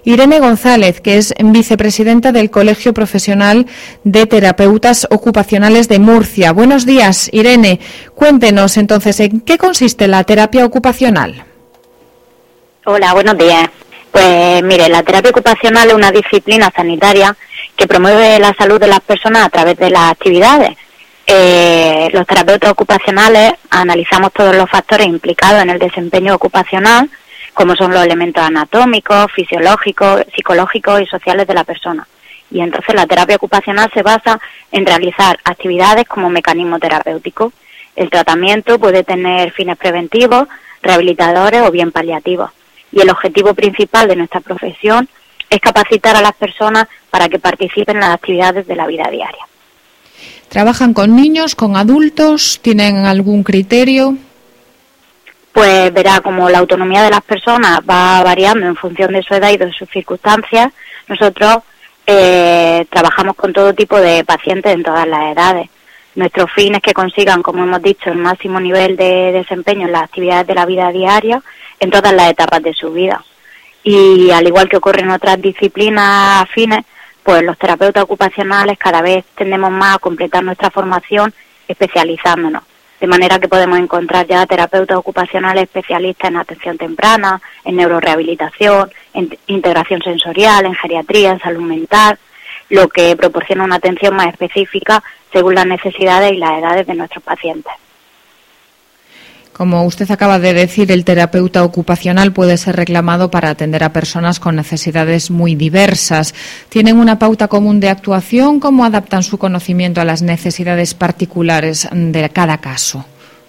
Irene González, que es vicepresidenta del Colegio Profesional de Terapeutas Ocupacionales de Murcia. Buenos días, Irene. Cuéntenos entonces, ¿en qué consiste la terapia ocupacional? Hola, buenos días. Pues mire, la terapia ocupacional es una disciplina sanitaria que promueve la salud de las personas a través de las actividades. Los terapeutas ocupacionales analizamos todos los factores implicados en el desempeño ocupacional, como son los elementos anatómicos, fisiológicos, psicológicos y sociales de la persona. Y entonces la terapia ocupacional se basa en realizar actividades como mecanismo terapéutico. El tratamiento puede tener fines preventivos, rehabilitadores o bien paliativos. Y el objetivo principal de nuestra profesión es capacitar a las personas para que participen en las actividades de la vida diaria. ¿Trabajan con niños, con adultos? ¿Tienen algún criterio? Pues verá, como la autonomía de las personas va variando en función de su edad y de sus circunstancias, nosotros trabajamos con todo tipo de pacientes en todas las edades. Nuestro fin es que consigan, como hemos dicho, el máximo nivel de desempeño en las actividades de la vida diaria en todas las etapas de su vida. Y al igual que ocurre en otras disciplinas afines, pues los terapeutas ocupacionales cada vez tendemos más a completar nuestra formación especializándonos. De manera que podemos encontrar ya terapeutas ocupacionales especialistas en atención temprana, en neurorehabilitación, en integración sensorial, en geriatría, en salud mental, lo que proporciona una atención más específica según las necesidades y las edades de nuestros pacientes. Como usted acaba de decir, el terapeuta ocupacional puede ser reclamado para atender a personas con necesidades muy diversas. ¿Tienen una pauta común de actuación? ¿Cómo adaptan su conocimiento a las necesidades particulares de cada caso?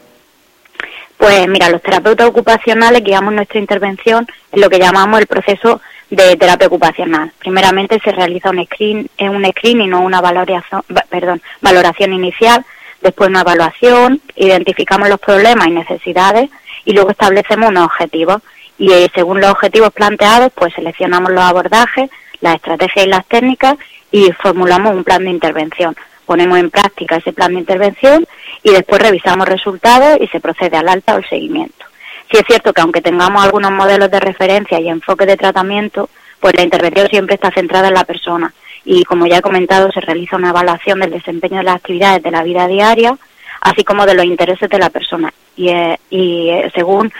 Pues mira, los terapeutas ocupacionales guiamos nuestra intervención en lo que llamamos el proceso de terapia ocupacional. Primeramente se realiza un screening o una valoración inicial. Después una evaluación, identificamos los problemas y necesidades y luego establecemos unos objetivos. Y según los objetivos planteados, pues seleccionamos los abordajes, las estrategias y las técnicas y formulamos un plan de intervención. Ponemos en práctica ese plan de intervención y después revisamos resultados y se procede al alta o el seguimiento. Sí es cierto que aunque tengamos algunos modelos de referencia y enfoque de tratamiento, pues la intervención siempre está centrada en la persona. Y como ya he comentado, se realiza una evaluación del desempeño de las actividades de la vida diaria, así como de los intereses de la persona. Y según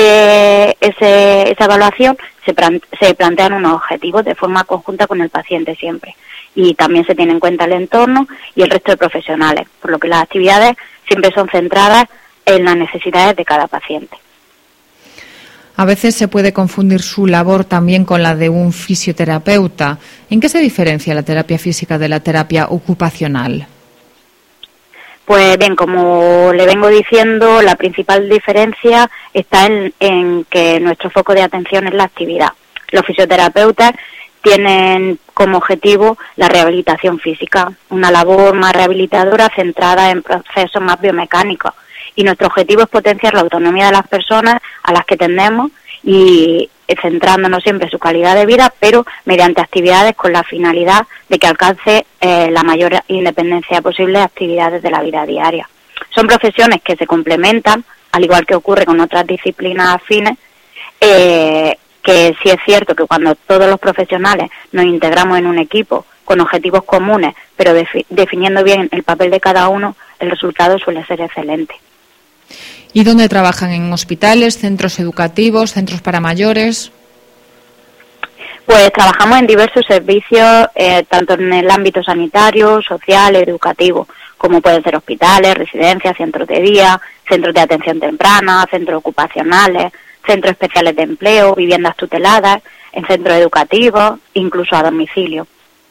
esa evaluación se plantean unos objetivos de forma conjunta con el paciente siempre. Y también se tiene en cuenta el entorno y el resto de profesionales, por lo que las actividades siempre son centradas en las necesidades de cada paciente. A veces se puede confundir su labor también con la de un fisioterapeuta. ¿En qué se diferencia la terapia física de la terapia ocupacional? Pues bien, como le vengo diciendo, la principal diferencia está en que nuestro foco de atención es la actividad. Los fisioterapeutas tienen como objetivo la rehabilitación física, una labor más rehabilitadora centrada en procesos más biomecánicos. Y nuestro objetivo es potenciar la autonomía de las personas a las que atendemos y centrándonos siempre en su calidad de vida, pero mediante actividades con la finalidad de que alcance la mayor independencia posible de actividades de la vida diaria. Son profesiones que se complementan, al igual que ocurre con otras disciplinas afines, que sí es cierto que cuando todos los profesionales nos integramos en un equipo con objetivos comunes, pero definiendo bien el papel de cada uno, el resultado suele ser excelente. ¿Y dónde trabajan? ¿En hospitales, centros educativos, centros para mayores? Pues trabajamos en diversos servicios, tanto en el ámbito sanitario, social, educativo, como pueden ser hospitales, residencias, centros de día, centros de atención temprana, centros ocupacionales, centros especiales de empleo, viviendas tuteladas, en centros educativos, incluso a domicilio.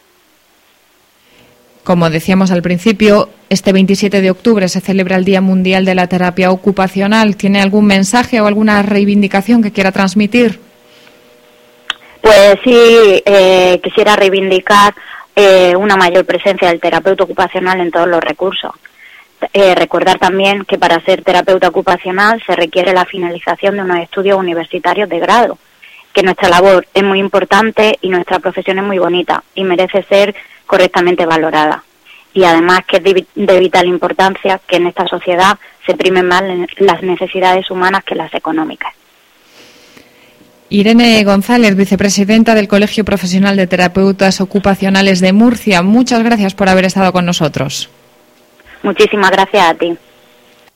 Como decíamos al principio, este 27 de octubre se celebra el Día Mundial de la Terapia Ocupacional. ¿Tiene algún mensaje o alguna reivindicación que quiera transmitir? Pues sí, quisiera reivindicar una mayor presencia del terapeuta ocupacional en todos los recursos. Recordar también que para ser terapeuta ocupacional se requiere la finalización de unos estudios universitarios de grado, que nuestra labor es muy importante y nuestra profesión es muy bonita y merece ser correctamente valorada. Y además que es de vital importancia que en esta sociedad se primen más las necesidades humanas que las económicas. Irene González, vicepresidenta del Colegio Profesional de Terapeutas Ocupacionales de Murcia, muchas gracias por haber estado con nosotros. Muchísimas gracias a ti.